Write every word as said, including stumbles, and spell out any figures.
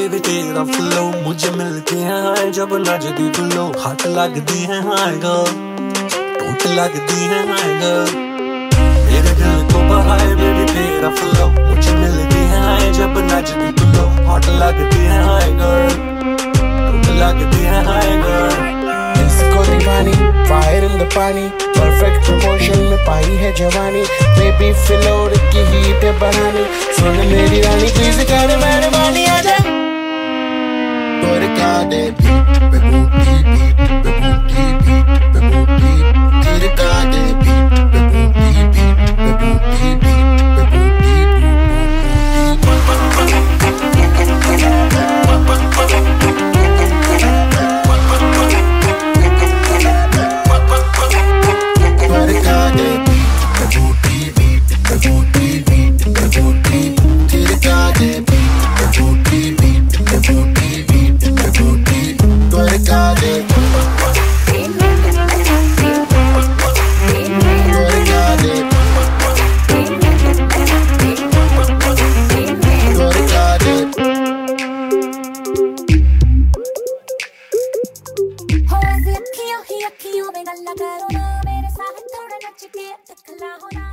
Baby तेरा flow मुझे मिलती है हाय जब नचती तू लो हाथ लगती है हाय गर्ल टूट लगती है हाय गर्ल मेरे दिल को बहाए बेबी तेरा फ्लो मुझे मिलती है हाय जब नचती तू लो हाथ लगती है हाय गर्ल टूट लगती है हाय गर्ल इसको दीवानी fire in the pani perfect promotion में पाई है जवानी बेबी फ्लोर की हीट बढ़ानी सुन मेरी रानी प्लीज कर मेहरबानी आजा तोरे का दे बीट पे बूटी बीट पे बूटी बीट पे बूटी तेरे का दे बीट पे बूटी बीट पे बूटी बीट पे बूटी अखियों में गल्ला करो ना मेरे साथ थोड़ा नच के दिखला हो ना।